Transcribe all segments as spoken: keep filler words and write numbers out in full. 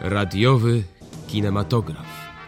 Radiowy kinematograf.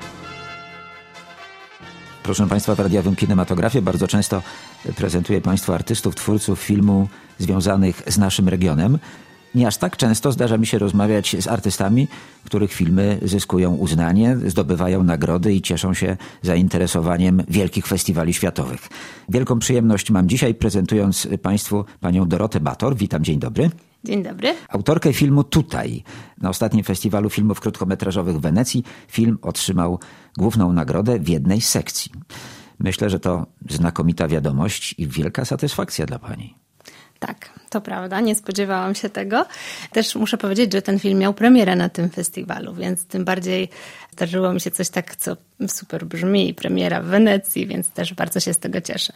Proszę Państwa, w radiowym kinematografie bardzo często prezentuję Państwu artystów, twórców filmu związanych z naszym regionem. Nie aż tak często zdarza mi się rozmawiać z artystami, których filmy zyskują uznanie, zdobywają nagrody i cieszą się zainteresowaniem wielkich festiwali światowych. Wielką przyjemność mam dzisiaj, prezentując Państwu panią Dorotę Bator. Witam, dzień dobry. Dzień dobry. Autorkę filmu Tutaj. Na ostatnim festiwalu filmów krótkometrażowych w Wenecji film otrzymał główną nagrodę w jednej z sekcji. Myślę, że to znakomita wiadomość i wielka satysfakcja dla pani. Tak, to prawda, nie spodziewałam się tego. Też muszę powiedzieć, że ten film miał premierę na tym festiwalu, więc tym bardziej zdarzyło mi się coś tak, co super brzmi, premiera w Wenecji, więc też bardzo się z tego cieszę.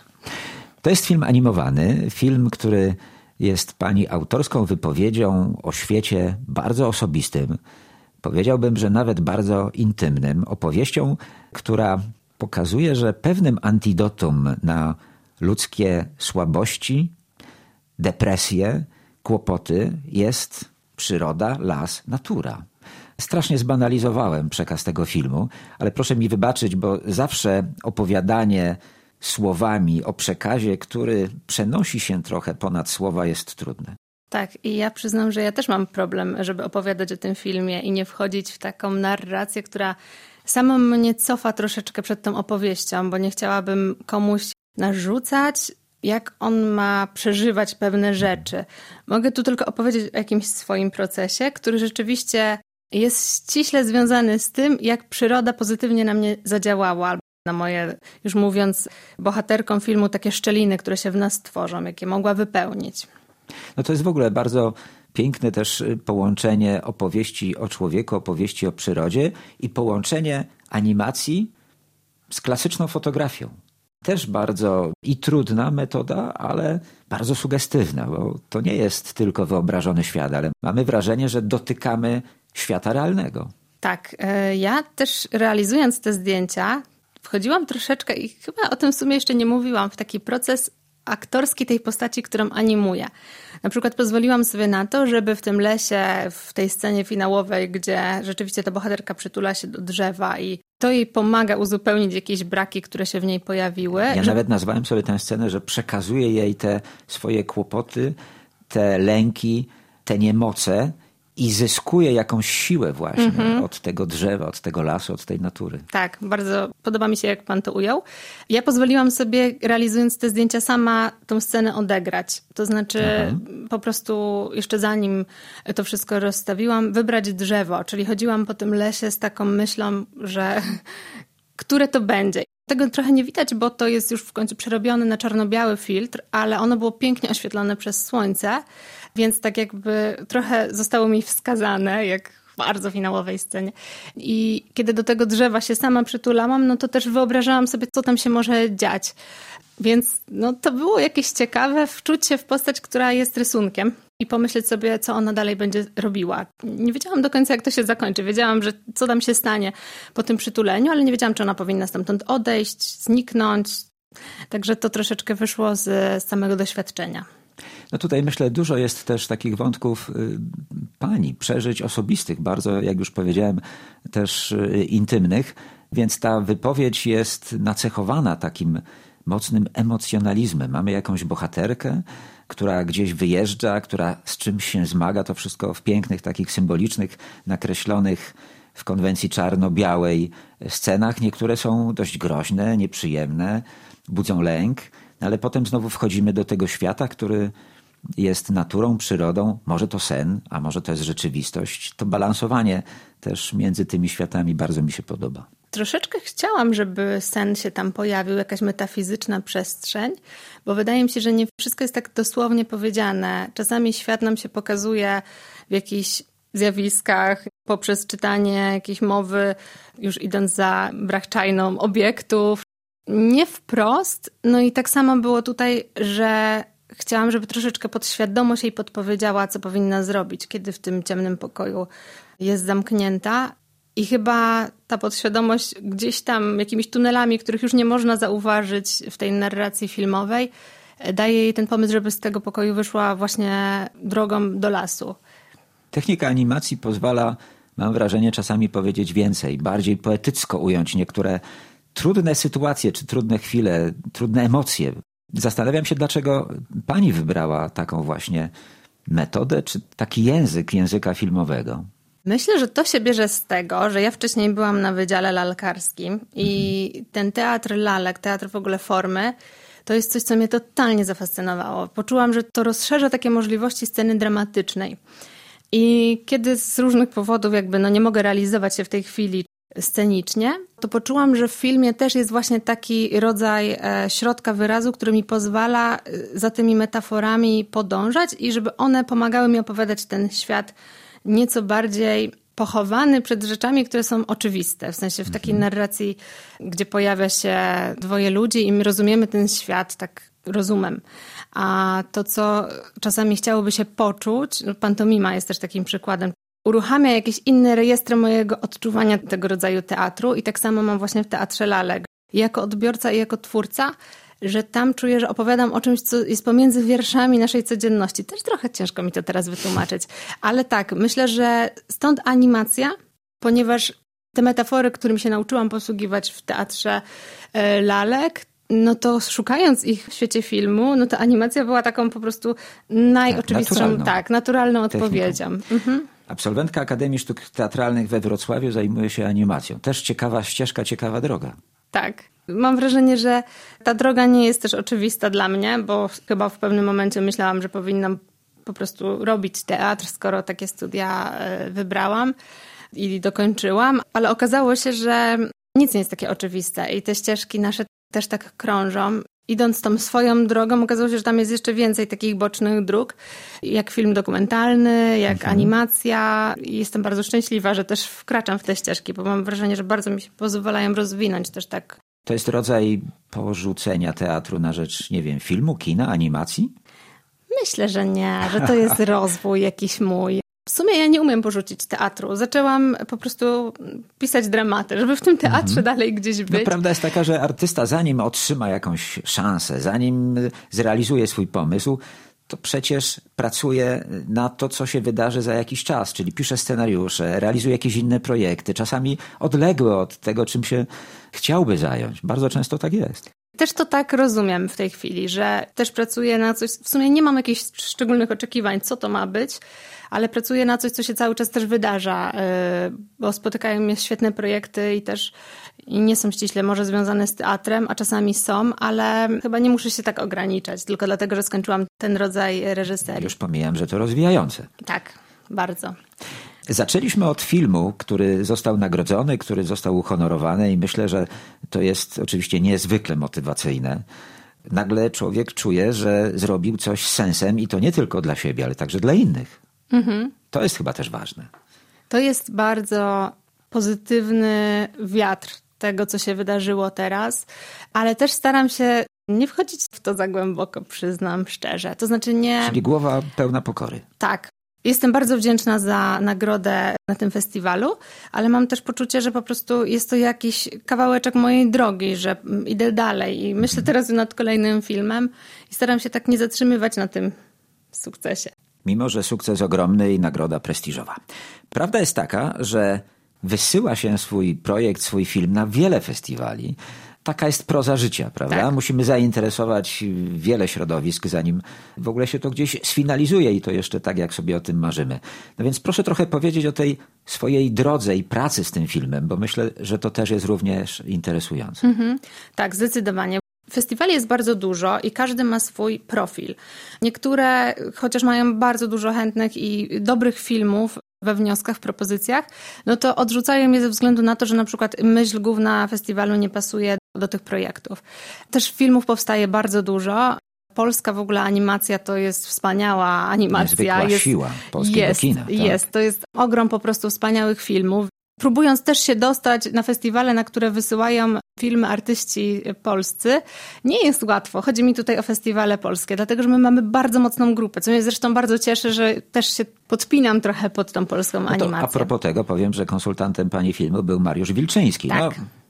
To jest film animowany, film, który jest pani autorską wypowiedzią o świecie bardzo osobistym. Powiedziałbym, że nawet bardzo intymnym. Opowieścią, która pokazuje, że pewnym antidotum na ludzkie słabości, depresje, kłopoty jest przyroda, las, natura. Strasznie zbanalizowałem przekaz tego filmu, ale proszę mi wybaczyć, bo zawsze opowiadanie słowami o przekazie, który przenosi się trochę ponad słowa, jest trudne. Tak, i ja przyznam, że ja też mam problem, żeby opowiadać o tym filmie i nie wchodzić w taką narrację, która sama mnie cofa troszeczkę przed tą opowieścią, bo nie chciałabym komuś narzucać, jak on ma przeżywać pewne rzeczy. Mogę tu tylko opowiedzieć o jakimś swoim procesie, który rzeczywiście jest ściśle związany z tym, jak przyroda pozytywnie na mnie zadziałała. Na moje, już mówiąc bohaterkom filmu, takie szczeliny, które się w nas tworzą, jakie mogła wypełnić. No to jest w ogóle bardzo piękne też połączenie opowieści o człowieku, opowieści o przyrodzie i połączenie animacji z klasyczną fotografią. Też bardzo i trudna metoda, ale bardzo sugestywna, bo to nie jest tylko wyobrażony świat, ale mamy wrażenie, że dotykamy świata realnego. Tak, ja też realizując te zdjęcia wchodziłam troszeczkę i chyba o tym w sumie jeszcze nie mówiłam, w taki proces aktorski tej postaci, którą animuję. Na przykład pozwoliłam sobie na to, żeby w tym lesie, w tej scenie finałowej, gdzie rzeczywiście ta bohaterka przytula się do drzewa i to jej pomaga uzupełnić jakieś braki, które się w niej pojawiły. Ja że... nawet nazwałem sobie tę scenę, że przekazuje jej te swoje kłopoty, te lęki, te niemoce i zyskuje jakąś siłę właśnie mm-hmm. od tego drzewa, od tego lasu, od tej natury. Tak, bardzo podoba mi się, jak pan to ujął. Ja pozwoliłam sobie, realizując te zdjęcia, sama tą scenę odegrać. To znaczy Aha. po prostu jeszcze zanim to wszystko rozstawiłam, wybrać drzewo. Czyli chodziłam po tym lesie z taką myślą, że które to będzie. Tego trochę nie widać, bo to jest już w końcu przerobione na czarno-biały filtr, ale ono było pięknie oświetlone przez słońce, więc tak jakby trochę zostało mi wskazane, jak w bardzo finałowej scenie. I kiedy do tego drzewa się sama przytulałam, no to też wyobrażałam sobie, co tam się może dziać. Więc no, to było jakieś ciekawe wczuć się w postać, która jest rysunkiem i pomyśleć sobie, co ona dalej będzie robiła. Nie wiedziałam do końca, jak to się zakończy. Wiedziałam, że co tam się stanie po tym przytuleniu, ale nie wiedziałam, czy ona powinna stamtąd odejść, zniknąć. Także to troszeczkę wyszło z, z samego doświadczenia. No tutaj myślę, dużo jest też takich wątków y, pani, przeżyć osobistych, bardzo, jak już powiedziałem, też y, intymnych, więc ta wypowiedź jest nacechowana takim mocnym emocjonalizmem. Mamy jakąś bohaterkę, która gdzieś wyjeżdża, która z czymś się zmaga, to wszystko w pięknych, takich symbolicznych, nakreślonych w konwencji czarno-białej scenach. Niektóre są dość groźne, nieprzyjemne, budzą lęk, ale potem znowu wchodzimy do tego świata, który jest naturą, przyrodą, może to sen, a może to jest rzeczywistość. To balansowanie też między tymi światami bardzo mi się podoba. Troszeczkę chciałam, żeby sen się tam pojawił, jakaś metafizyczna przestrzeń, bo wydaje mi się, że nie wszystko jest tak dosłownie powiedziane. Czasami świat nam się pokazuje w jakichś zjawiskach, poprzez czytanie jakiejś mowy, już idąc za brachczajną obiektów. Nie wprost, no i tak samo było tutaj, że chciałam, żeby troszeczkę podświadomość jej podpowiedziała, co powinna zrobić, kiedy w tym ciemnym pokoju jest zamknięta. I chyba ta podświadomość gdzieś tam jakimiś tunelami, których już nie można zauważyć w tej narracji filmowej, daje jej ten pomysł, żeby z tego pokoju wyszła właśnie drogą do lasu. Technika animacji pozwala mam wrażenie, czasami powiedzieć więcej, bardziej poetycko ująć niektóre trudne sytuacje, czy trudne chwile, trudne emocje. Zastanawiam się, dlaczego pani wybrała taką właśnie metodę, czy taki język języka filmowego. Myślę, że to się bierze z tego, że ja wcześniej byłam na Wydziale Lalkarskim i mhm. ten teatr lalek, teatr w ogóle formy, to jest coś, co mnie totalnie zafascynowało. Poczułam, że to rozszerza takie możliwości sceny dramatycznej. I kiedy z różnych powodów jakby no nie mogę realizować się w tej chwili scenicznie, to poczułam, że w filmie też jest właśnie taki rodzaj e, środka wyrazu, który mi pozwala e, za tymi metaforami podążać i żeby one pomagały mi opowiadać ten świat nieco bardziej pochowany przed rzeczami, które są oczywiste. W sensie w takiej narracji, gdzie pojawia się dwoje ludzi i my rozumiemy ten świat tak rozumem. A to, co czasami chciałoby się poczuć, pantomima jest też takim przykładem, uruchamia jakieś inne rejestry mojego odczuwania tego rodzaju teatru i tak samo mam właśnie w Teatrze Lalek. Jako odbiorca i jako twórca, że tam czuję, że opowiadam o czymś, co jest pomiędzy wierszami naszej codzienności. Też trochę ciężko mi to teraz wytłumaczyć. Ale tak, myślę, że stąd animacja, ponieważ te metafory, którymi się nauczyłam posługiwać w Teatrze Lalek, no to szukając ich w świecie filmu, no to animacja była taką po prostu najoczywistszą, tak, naturalną, tak, naturalną odpowiedzią. Mhm. Absolwentka Akademii Sztuk Teatralnych we Wrocławiu zajmuje się animacją. Też ciekawa ścieżka, ciekawa droga. Tak. Mam wrażenie, że ta droga nie jest też oczywista dla mnie, bo chyba w pewnym momencie myślałam, że powinnam po prostu robić teatr, skoro takie studia wybrałam i dokończyłam. Ale okazało się, że nic nie jest takie oczywiste i te ścieżki nasze też tak krążą. Idąc tą swoją drogą, okazało się, że tam jest jeszcze więcej takich bocznych dróg, jak film dokumentalny, jak mhm. animacja. I jestem bardzo szczęśliwa, że też wkraczam w te ścieżki, bo mam wrażenie, że bardzo mi się pozwalają rozwinąć też tak. To jest rodzaj porzucenia teatru na rzecz, nie wiem, filmu, kina, animacji? Myślę, że nie, że to jest rozwój jakiś mój. W sumie ja nie umiem porzucić teatru. Zaczęłam po prostu pisać dramaty, żeby w tym teatrze mhm. dalej gdzieś być. No, prawda jest taka, że artysta zanim otrzyma jakąś szansę, zanim zrealizuje swój pomysł, to przecież pracuje na to, co się wydarzy za jakiś czas, czyli pisze scenariusze, realizuje jakieś inne projekty, czasami odległe od tego, czym się chciałby zająć. Bardzo często tak jest. Też to tak rozumiem w tej chwili, że też pracuję na coś, w sumie nie mam jakichś szczególnych oczekiwań, co to ma być, ale pracuję na coś, co się cały czas też wydarza, bo spotykają mnie świetne projekty i też nie są ściśle może związane z teatrem, a czasami są, ale chyba nie muszę się tak ograniczać, tylko dlatego, że skończyłam ten rodzaj reżyserii. Już pomijam, że to rozwijające. Tak, bardzo. Zaczęliśmy od filmu, który został nagrodzony, który został uhonorowany i myślę, że to jest oczywiście niezwykle motywacyjne. Nagle człowiek czuje, że zrobił coś z sensem i to nie tylko dla siebie, ale także dla innych. Mhm. To jest chyba też ważne. To jest bardzo pozytywny wiatr tego, co się wydarzyło teraz, ale też staram się nie wchodzić w to za głęboko, przyznam szczerze. To znaczy nie... Czyli głowa pełna pokory. Tak. Jestem bardzo wdzięczna za nagrodę na tym festiwalu, ale mam też poczucie, że po prostu jest to jakiś kawałeczek mojej drogi, że idę dalej i myślę teraz nad kolejnym filmem i staram się tak nie zatrzymywać na tym sukcesie. Mimo że sukces ogromny i nagroda prestiżowa. Prawda jest taka, że wysyła się swój projekt, swój film na wiele festiwali. Taka jest proza życia, prawda? Tak. Musimy zainteresować wiele środowisk, zanim w ogóle się to gdzieś sfinalizuje i to jeszcze tak, jak sobie o tym marzymy. No więc proszę trochę powiedzieć o tej swojej drodze i pracy z tym filmem, bo myślę, że to też jest również interesujące. Mhm. Tak, zdecydowanie. Festiwali jest bardzo dużo i każdy ma swój profil. Niektóre, chociaż mają bardzo dużo chętnych i dobrych filmów we wnioskach, w propozycjach, no to odrzucają je ze względu na to, że na przykład myśl główna festiwalu nie pasuje do tych projektów. Też filmów powstaje bardzo dużo. Polska w ogóle animacja to jest wspaniała animacja. Niezwykła jest, siła polskiego jest, kina. Tak? Jest, to jest ogrom po prostu wspaniałych filmów. Próbując też się dostać na festiwale, na które wysyłają filmy artyści polscy, nie jest łatwo. Chodzi mi tutaj o festiwale polskie, dlatego że my mamy bardzo mocną grupę, co mnie zresztą bardzo cieszy, że też się podpinam trochę pod tą polską no to animację. A propos tego powiem, że konsultantem pani filmu był Mariusz Wilczyński. Tak. No,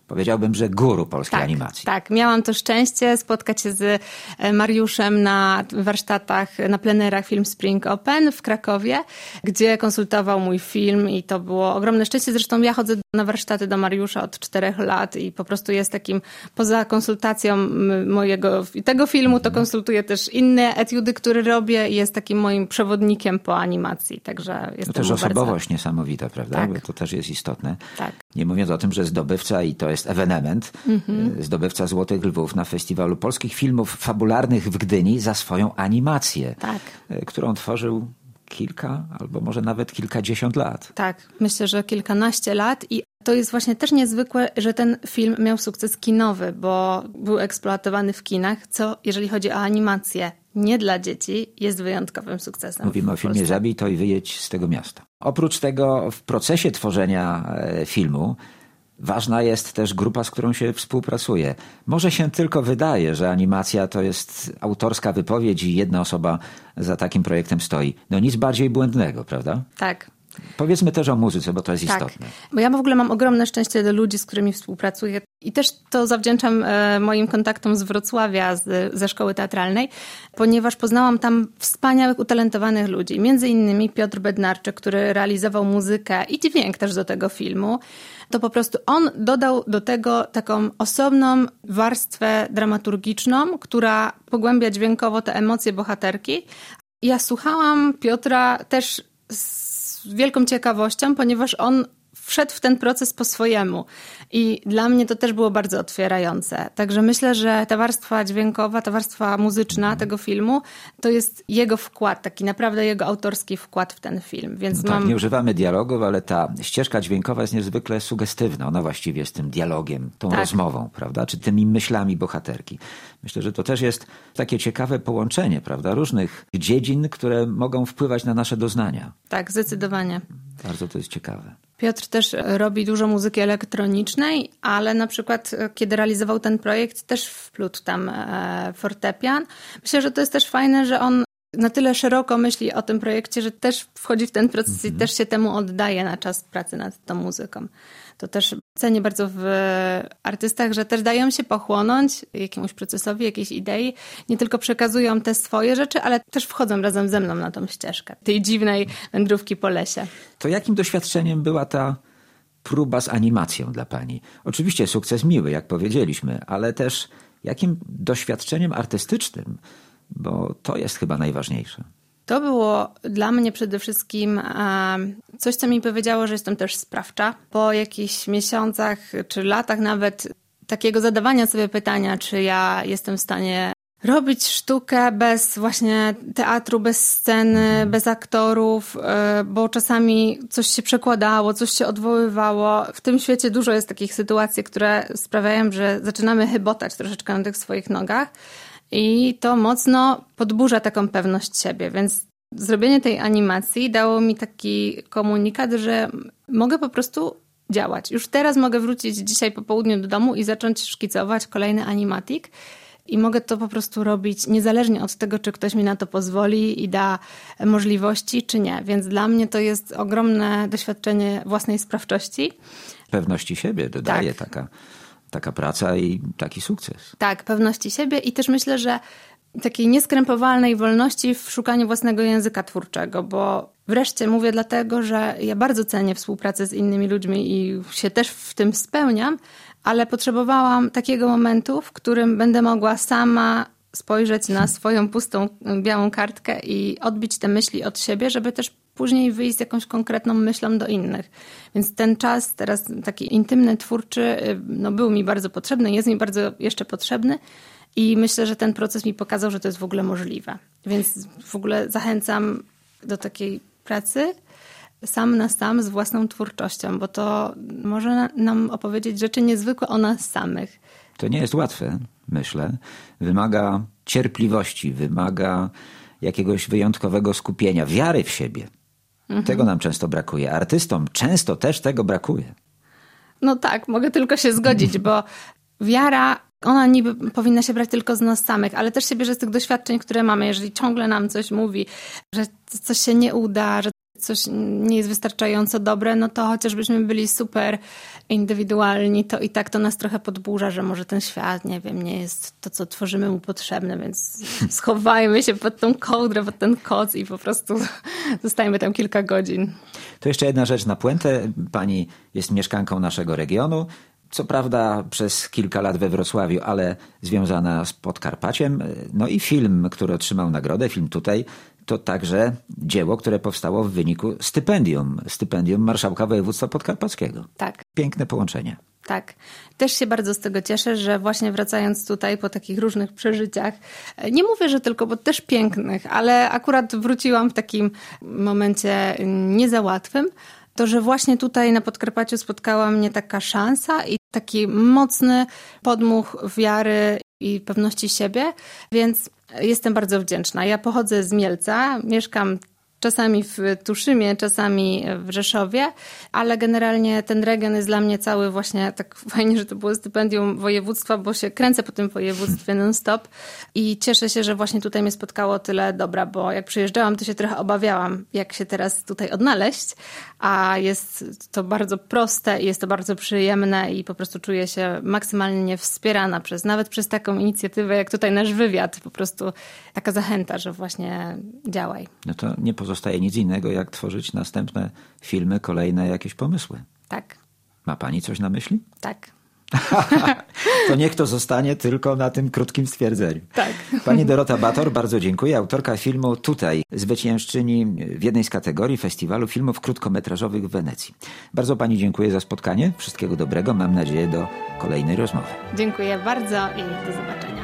powiedziałbym, że guru polskiej tak, animacji. Tak, miałam to szczęście spotkać się z Mariuszem na warsztatach, na plenerach Film Spring Open w Krakowie, gdzie konsultował mój film i to było ogromne szczęście. Zresztą ja chodzę na warsztaty do Mariusza od czterech lat i po prostu jest takim, poza konsultacją mojego tego filmu, to konsultuję też inne etiudy, które robię i jest takim moim przewodnikiem po animacji. Także jestem to też osobowość bardzo... niesamowita, prawda? Tak. Bo to też jest istotne. Tak. Nie mówiąc o tym, że zdobywca, i to jest ewenement, mm-hmm. zdobywca Złotych Lwów na Festiwalu Polskich Filmów Fabularnych w Gdyni za swoją animację, tak. którą tworzył kilka albo może nawet kilkadziesiąt lat. Tak, myślę, że kilkanaście lat i to jest właśnie też niezwykłe, że ten film miał sukces kinowy, bo był eksploatowany w kinach, co jeżeli chodzi o animację nie dla dzieci, jest wyjątkowym sukcesem. Mówimy o filmie Zabij to i wyjedź z tego miasta. Oprócz tego w procesie tworzenia filmu ważna jest też grupa, z którą się współpracuje. Może się tylko wydaje, że animacja to jest autorska wypowiedź i jedna osoba za takim projektem stoi. No nic bardziej błędnego, prawda? Tak. Powiedzmy też o muzyce, bo to jest tak. istotne. Bo ja w ogóle mam ogromne szczęście do ludzi, z którymi współpracuję i też to zawdzięczam e, moim kontaktom z Wrocławia, z, ze szkoły teatralnej, ponieważ poznałam tam wspaniałych, utalentowanych ludzi. Między innymi Piotr Bednarczyk, który realizował muzykę i dźwięk też do tego filmu. To po prostu on dodał do tego taką osobną warstwę dramaturgiczną, która pogłębia dźwiękowo te emocje bohaterki. Ja słuchałam Piotra też z z wielką ciekawością, ponieważ on wszedł w ten proces po swojemu i dla mnie to też było bardzo otwierające. Także myślę, że ta warstwa dźwiękowa, ta warstwa muzyczna tego filmu to jest jego wkład, taki naprawdę jego autorski wkład w ten film. Więc no mam... Tak, nie używamy dialogów, ale ta ścieżka dźwiękowa jest niezwykle sugestywna. Ona właściwie jest tym dialogiem, tą tak. rozmową, prawda? Czy tymi myślami bohaterki. Myślę, że to też jest takie ciekawe połączenie, prawda? Różnych dziedzin, które mogą wpływać na nasze doznania. Tak, zdecydowanie. Bardzo to jest ciekawe. Piotr też robi dużo muzyki elektronicznej, ale na przykład kiedy realizował ten projekt, też wplótł tam fortepian. Myślę, że to jest też fajne, że on na tyle szeroko myśli o tym projekcie, że też wchodzi w ten proces mm-hmm. i też się temu oddaje na czas pracy nad tą muzyką. To też cenię bardzo w artystach, że też dają się pochłonąć jakiemuś procesowi, jakiejś idei. Nie tylko przekazują te swoje rzeczy, ale też wchodzą razem ze mną na tą ścieżkę tej dziwnej wędrówki po lesie. To jakim doświadczeniem była ta próba z animacją dla pani? Oczywiście sukces miły, jak powiedzieliśmy, ale też jakim doświadczeniem artystycznym? Bo to jest chyba najważniejsze. To było dla mnie przede wszystkim coś, co mi powiedziało, że jestem też sprawcza. Po jakichś miesiącach czy latach nawet takiego zadawania sobie pytania, czy ja jestem w stanie robić sztukę bez właśnie teatru, bez sceny, bez aktorów, bo czasami coś się przekładało, coś się odwoływało. W tym świecie dużo jest takich sytuacji, które sprawiają, że zaczynamy chybotać troszeczkę na tych swoich nogach. I to mocno podburza taką pewność siebie, więc zrobienie tej animacji dało mi taki komunikat, że mogę po prostu działać. Już teraz mogę wrócić dzisiaj po południu do domu i zacząć szkicować kolejny animatik i mogę to po prostu robić niezależnie od tego, czy ktoś mi na to pozwoli i da możliwości, czy nie. Więc dla mnie to jest ogromne doświadczenie własnej sprawczości. Pewności siebie dodaje tak. taka... Taka praca i taki sukces. Tak, pewności siebie i też myślę, że takiej nieskrępowalnej wolności w szukaniu własnego języka twórczego, bo wreszcie mówię dlatego, że ja bardzo cenię współpracę z innymi ludźmi i się też w tym spełniam, ale potrzebowałam takiego momentu, w którym będę mogła sama spojrzeć na swoją pustą białą kartkę i odbić te myśli od siebie, żeby też później wyjść z jakąś konkretną myślą do innych. Więc ten czas teraz taki intymny, twórczy, no był mi bardzo potrzebny, jest mi bardzo jeszcze potrzebny i myślę, że ten proces mi pokazał, że to jest w ogóle możliwe. Więc w ogóle zachęcam do takiej pracy sam na sam z własną twórczością, bo to może nam opowiedzieć rzeczy niezwykłe o nas samych. To nie jest łatwe, myślę. Wymaga cierpliwości, wymaga jakiegoś wyjątkowego skupienia, wiary w siebie. Mhm. Tego nam często brakuje. Artystom często też tego brakuje. No tak, mogę tylko się zgodzić, bo wiara, ona niby powinna się brać tylko z nas samych, ale też się bierze z tych doświadczeń, które mamy. Jeżeli ciągle nam coś mówi, że coś się nie uda, że coś nie jest wystarczająco dobre, no to chociażbyśmy byli super indywidualni, to i tak to nas trochę podburza, że może ten świat, nie wiem, nie jest to, co tworzymy mu potrzebne, więc schowajmy się pod tą kołdrę, pod ten koc i po prostu zostajmy tam kilka godzin. To jeszcze jedna rzecz na puentę. Pani jest mieszkanką naszego regionu. Co prawda przez kilka lat we Wrocławiu, ale związana z Podkarpaciem. No i film, który otrzymał nagrodę, film tutaj, to także dzieło, które powstało w wyniku stypendium. Stypendium Marszałka Województwa Podkarpackiego. Tak. Piękne połączenie. Tak. Też się bardzo z tego cieszę, że właśnie wracając tutaj po takich różnych przeżyciach, nie mówię, że tylko, bo też pięknych, ale akurat wróciłam w takim momencie nie za łatwym, to, że właśnie tutaj na Podkarpaciu spotkała mnie taka szansa i taki mocny podmuch wiary i pewności siebie, więc jestem bardzo wdzięczna. Ja pochodzę z Mielca, mieszkam czasami w Tuszymie, czasami w Rzeszowie, ale generalnie ten region jest dla mnie cały właśnie tak fajnie, że to było stypendium województwa, bo się kręcę po tym województwie non-stop i cieszę się, że właśnie tutaj mnie spotkało tyle dobra, bo jak przyjeżdżałam, to się trochę obawiałam, jak się teraz tutaj odnaleźć, a jest to bardzo proste i jest to bardzo przyjemne i po prostu czuję się maksymalnie wspierana przez, nawet przez taką inicjatywę, jak tutaj nasz wywiad, po prostu taka zachęta, że właśnie działaj. No to nie pozostaje nic innego, jak tworzyć następne filmy, kolejne jakieś pomysły. Tak. Ma pani coś na myśli? Tak. To niech to zostanie tylko na tym krótkim stwierdzeniu. Tak. Pani Dorota Bator, bardzo dziękuję. Autorka filmu Tutaj, zwyciężczyni w jednej z kategorii Festiwalu Filmów Krótkometrażowych w Wenecji. Bardzo pani dziękuję za spotkanie. Wszystkiego dobrego. Mam nadzieję do kolejnej rozmowy. Dziękuję bardzo i do zobaczenia.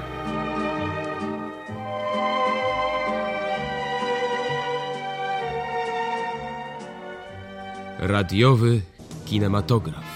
Radiowy kinematograf.